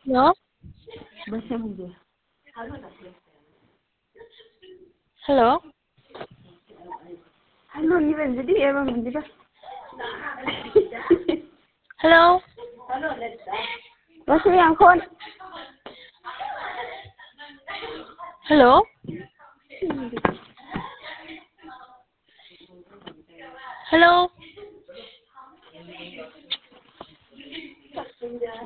Hello? बसे म्हणजे Hello? Hello मी म्हणजे ये म्हणजे बस Hello? बस मी अंकोन Hello? Hello?